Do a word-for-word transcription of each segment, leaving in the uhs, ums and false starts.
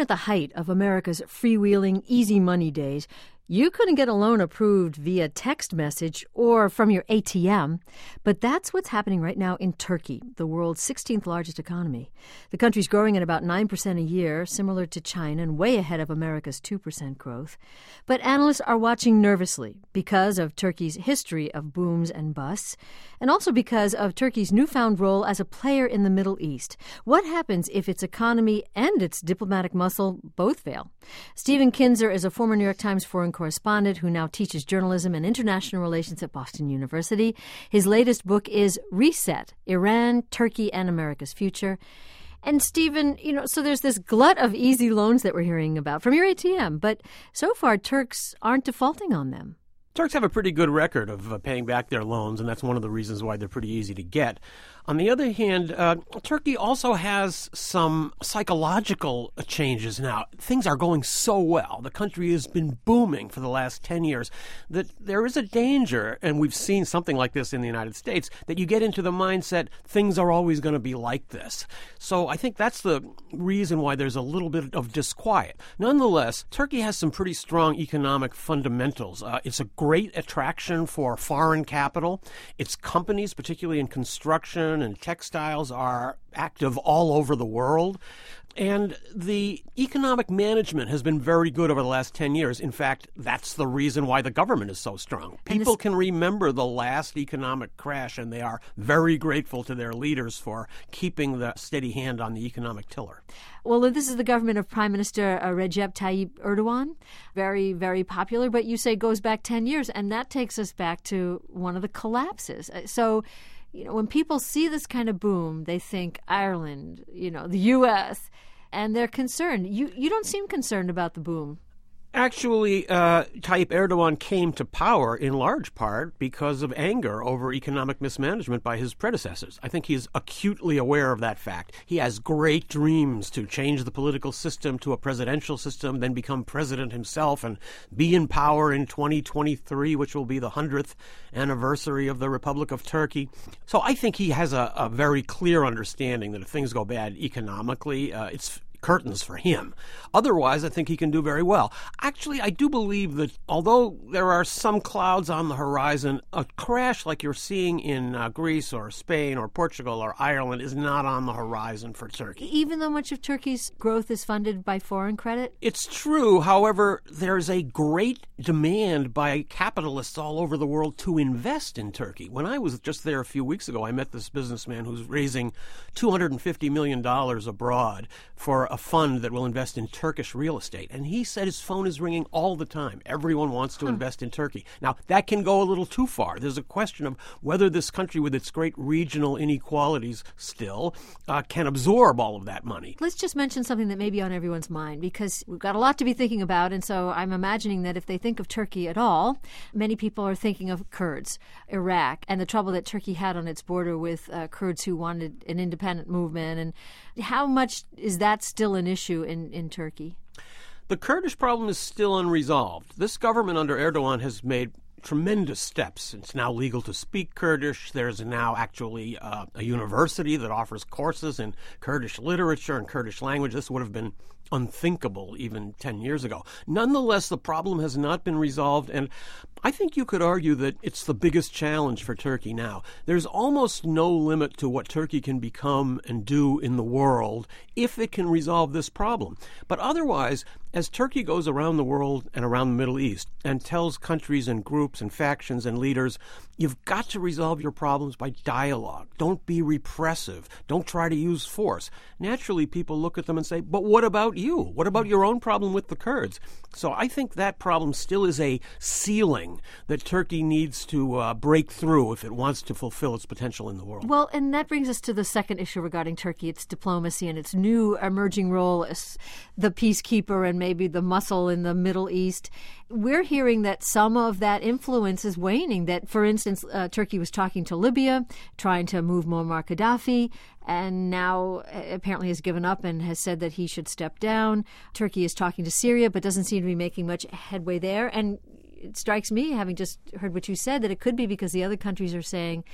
at the height of America's freewheeling, easy money days, you couldn't get a loan approved via text message or from your A T M. But that's what's happening right now in Turkey, the world's sixteenth largest economy. The country's growing at about nine percent a year, similar to China and way ahead of America's two percent growth. But analysts are watching nervously because of Turkey's history of booms and busts, and also because of Turkey's newfound role as a player in the Middle East. What happens if its economy and its diplomatic muscle both fail? Stephen Kinzer is a former New York Times foreign correspondent who now teaches journalism and international relations at Boston University. His latest book is Reset: Iran, Turkey, and America's Future. And Stephen, you know, so there's this glut of easy loans that we're hearing about from your A T M, but so far Turks aren't defaulting on them. Turks have a pretty good record of uh, paying back their loans, and that's one of the reasons why they're pretty easy to get. On the other hand, uh, Turkey also has some psychological changes now. Things are going so well. The country has been booming for the last ten years that there is a danger, and we've seen something like this in the United States, that you get into the mindset things are always going to be like this. So I think that's the reason why there's a little bit of disquiet. Nonetheless, Turkey has some pretty strong economic fundamentals. Uh, it's a great attraction for foreign capital. Its companies, particularly in construction and textiles, are active all over the world. And the economic management has been very good over the last ten years. In fact, that's the reason why the government is so strong. People can remember the last economic crash, and they are very grateful to their leaders for keeping the steady hand on the economic tiller. Well, this is the government of Prime Minister uh, Recep Tayyip Erdogan. Very, very popular, but you say goes back ten years, and that takes us back to one of the collapses. So, you know, when people see this kind of boom, they think Ireland, you know, the U S, and they're concerned. You you don't seem concerned about the boom. Actually, uh, Tayyip Erdogan came to power in large part because of anger over economic mismanagement by his predecessors. I think he's acutely aware of that fact. He has great dreams to change the political system to a presidential system, then become president himself and be in power in twenty twenty-three, which will be the hundredth anniversary of the Republic of Turkey. So I think he has a, a very clear understanding that if things go bad economically, uh, it's curtains for him. Otherwise, I think he can do very well. Actually, I do believe that although there are some clouds on the horizon, a crash like you're seeing in uh, Greece or Spain or Portugal or Ireland is not on the horizon for Turkey. Even though much of Turkey's growth is funded by foreign credit? It's true. However, there's a great demand by capitalists all over the world to invest in Turkey. When I was just there a few weeks ago, I met this businessman who's raising two hundred fifty million dollars abroad for a fund that will invest in Turkish real estate. And he said his phone is ringing all the time. Everyone wants to huh. invest in Turkey. Now, that can go a little too far. There's a question of whether this country, with its great regional inequalities still, uh, can absorb all of that money. Let's just mention something that may be on everyone's mind, because we've got a lot to be thinking about. And so I'm imagining that if they think of Turkey at all, many people are thinking of Kurds, Iraq, and the trouble that Turkey had on its border with uh, Kurds who wanted an independent movement. And how much is that still an issue in, in Turkey? The Kurdish problem is still unresolved. This government under Erdogan has made tremendous steps. It's now legal to speak Kurdish. There's now actually uh, a university that offers courses in Kurdish literature and Kurdish language. This would have been unthinkable even ten years ago. Nonetheless, the problem has not been resolved, and I think you could argue that it's the biggest challenge for Turkey now. There's almost no limit to what Turkey can become and do in the world if it can resolve this problem. But otherwise, as Turkey goes around the world and around the Middle East and tells countries and groups and factions and leaders, you've got to resolve your problems by dialogue. Don't be repressive. Don't try to use force. Naturally, people look at them and say, but what about you? What about your own problem with the Kurds? So I think that problem still is a ceiling that Turkey needs to uh, break through if it wants to fulfill its potential in the world. Well, and that brings us to the second issue regarding Turkey, its diplomacy and its new emerging role as the peacekeeper and maybe the muscle in the Middle East. We're hearing that some of that influence is waning, that, for instance, uh, Turkey was talking to Libya, trying to move Muammar Gaddafi, and now apparently has given up and has said that he should step down. Turkey is talking to Syria, but doesn't seem to be making much headway there. And it strikes me, having just heard what you said, that it could be because the other countries are saying,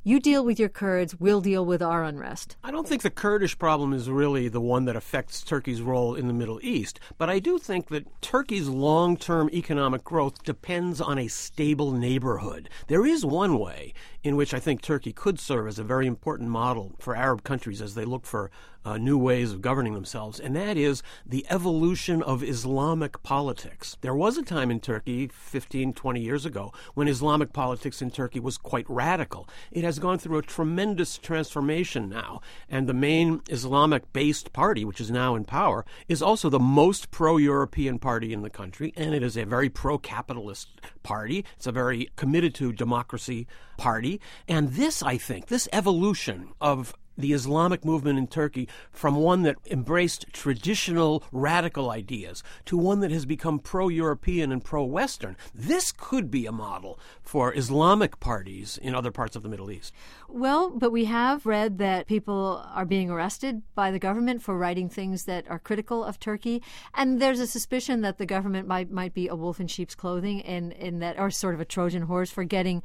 You deal with your Kurds, we'll deal with our unrest. I don't think the Kurdish problem is really the one that affects Turkey's role in the Middle East, but I do think that Turkey's long-term economic growth depends on a stable neighborhood. There is one way in which I think Turkey could serve as a very important model for Arab countries as they look for uh, new ways of governing themselves, and that is the evolution of Islamic politics. There was a time in Turkey fifteen, twenty years ago when Islamic politics in Turkey was quite radical. It has gone through a tremendous transformation now, and the main Islamic-based party, which is now in power, is also the most pro-European party in the country, and it is a very pro-capitalist party. It's a very committed to democracy party. And this, I think, this evolution of the Islamic movement in Turkey from one that embraced traditional radical ideas to one that has become pro-European and pro-Western. This could be a model for Islamic parties in other parts of the Middle East. Well, but we have read that people are being arrested by the government for writing things that are critical of Turkey. And there's a suspicion that the government might might be a wolf in sheep's clothing in, in that, or sort of a Trojan horse for getting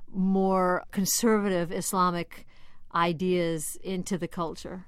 more conservative Islamic ideas into the culture.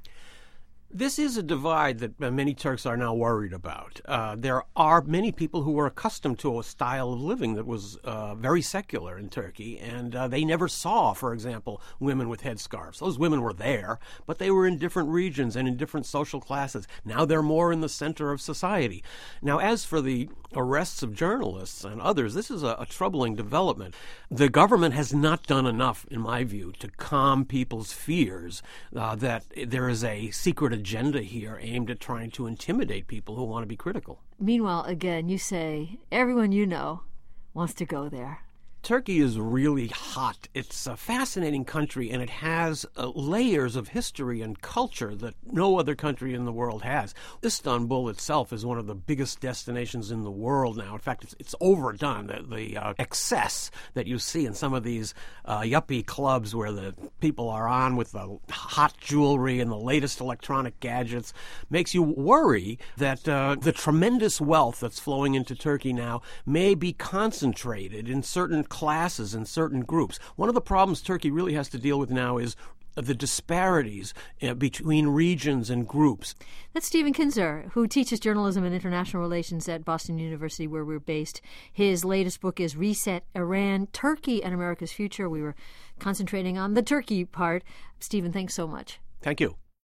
This is a divide that many Turks are now worried about. Uh, there are many people who were accustomed to a style of living that was uh, very secular in Turkey, and uh, they never saw, for example, women with headscarves. Those women were there, but they were in different regions and in different social classes. Now they're more in the center of society. Now, as for the arrests of journalists and others, this is a, a troubling development. The government has not done enough, in my view, to calm people's fears uh, that there is a secret agenda here aimed at trying to intimidate people who want to be critical. Meanwhile, again, you say everyone you know wants to go there. Turkey is really hot. It's a fascinating country, and it has uh, layers of history and culture that no other country in the world has. Istanbul itself is one of the biggest destinations in the world now. In fact, it's, it's overdone. The, the uh, excess that you see in some of these uh, yuppie clubs where the people are on with the hot jewelry and the latest electronic gadgets makes you worry that uh, the tremendous wealth that's flowing into Turkey now may be concentrated in certain classes and certain groups. One of the problems Turkey really has to deal with now is the disparities uh, between regions and groups. That's Stephen Kinzer, who teaches journalism and international relations at Boston University, where we're based. His latest book is Reset Iran, Turkey and America's Future. We were concentrating on the Turkey part. Stephen, thanks so much. Thank you.